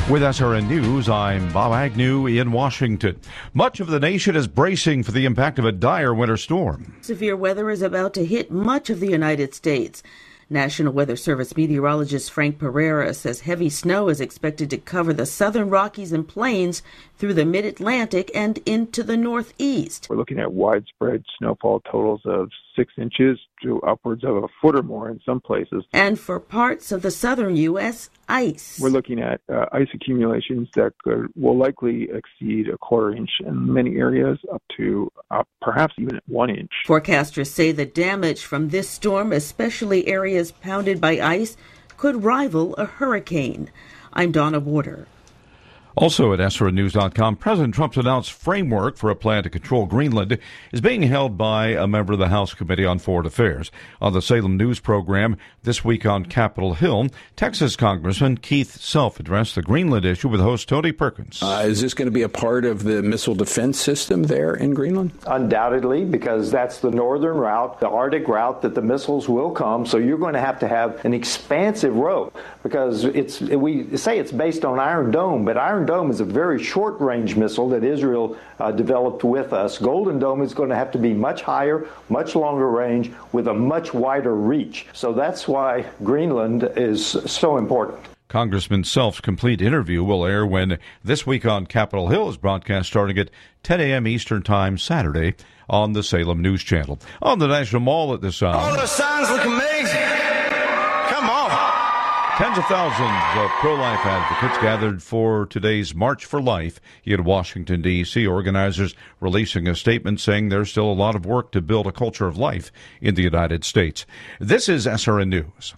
With SRN News, I'm Bob Agnew in Washington. Much of the nation is bracing for the impact of a dire winter storm. Severe weather is about to hit much of the United States. National Weather Service meteorologist Frank Pereira says heavy snow is expected to cover the southern Rockies and Plains through the mid-Atlantic and into the Northeast. We're looking at widespread snowfall totals of 6 inches to upwards of a foot or more in some places. And for parts of the southern U.S., ice. We're looking at ice accumulations that will likely exceed a quarter inch in many areas, up to perhaps even 1 inch. Forecasters say the damage from this storm, especially areas pounded by ice, could rival a hurricane. I'm Donna Warder. Also at SRNnews.com, President Trump's announced framework for a plan to control Greenland is being held by a member of the House Committee on Foreign Affairs. On the Salem News program this week on Capitol Hill, Texas Congressman Keith Self addressed the Greenland issue with host Tony Perkins. Is this going to be a part of the missile defense system there in Greenland? Undoubtedly, because that's the northern route, the Arctic route that the missiles will come. So you're going to have an expansive road, because we say it's based on Iron Dome, but Iron Dome is a very short-range missile that Israel developed with us. Golden Dome is going to have to be much higher, much longer range, with a much wider reach. So that's why Greenland is so important. Congressman Self's complete interview will air when This Week on Capitol Hill is broadcast starting at 10 a.m. Eastern Time Saturday on the Salem News Channel. On the National Mall at this hour. All those signs look amazing. Come on. Tens of thousands of pro-life advocates gathered for today's March for Life in Washington, D.C. Organizers releasing a statement saying there's still a lot of work to build a culture of life in the United States. This is SRN News.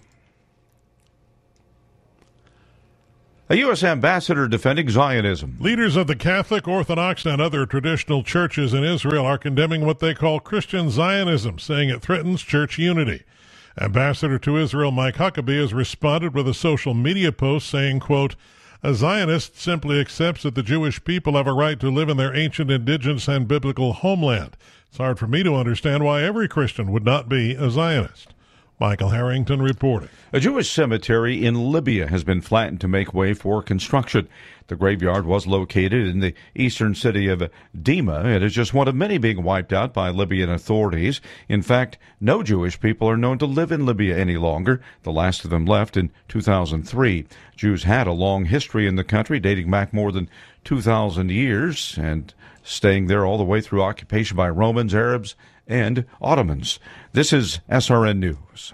A U.S. ambassador defending Zionism. Leaders of the Catholic, Orthodox, and other traditional churches in Israel are condemning what they call Christian Zionism, saying it threatens church unity. Ambassador to Israel Mike Huckabee has responded with a social media post saying, quote, "A Zionist simply accepts that the Jewish people have a right to live in their ancient, indigenous, and biblical homeland. It's hard for me to understand why every Christian would not be a Zionist." Michael Harrington reporting. A Jewish cemetery in Libya has been flattened to make way for construction. The graveyard was located in the eastern city of Dima. It is just one of many being wiped out by Libyan authorities. In fact, no Jewish people are known to live in Libya any longer. The last of them left in 2003. Jews had a long history in the country, dating back more than 2,000 years, and staying there all the way through occupation by Romans, Arabs, and Ottomans. This is SRN News.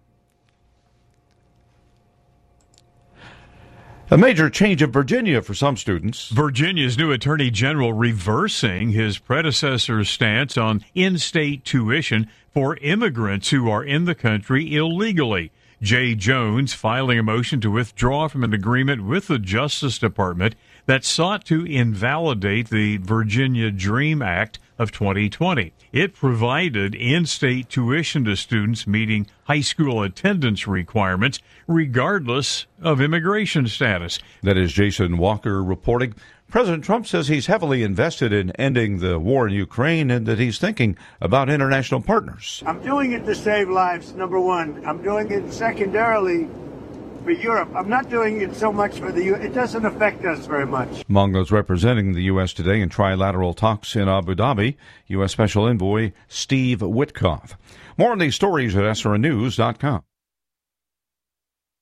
A major change in Virginia for some students. Virginia's new attorney general reversing his predecessor's stance on in-state tuition for immigrants who are in the country illegally. Jay Jones filing a motion to withdraw from an agreement with the Justice Department that sought to invalidate the Virginia Dream Act of 2020. It provided in-state tuition to students meeting high school attendance requirements, regardless of immigration status. That is Jason Walker reporting. President Trump says he's heavily invested in ending the war in Ukraine and that he's thinking about international partners. I'm doing it to save lives, number one. I'm doing it secondarily for Europe. I'm not doing it so much for the U.S. It doesn't affect us very much. Among those representing the U.S. today in trilateral talks in Abu Dhabi, U.S. Special Envoy Steve Witkoff. More on these stories at SRNnews.com.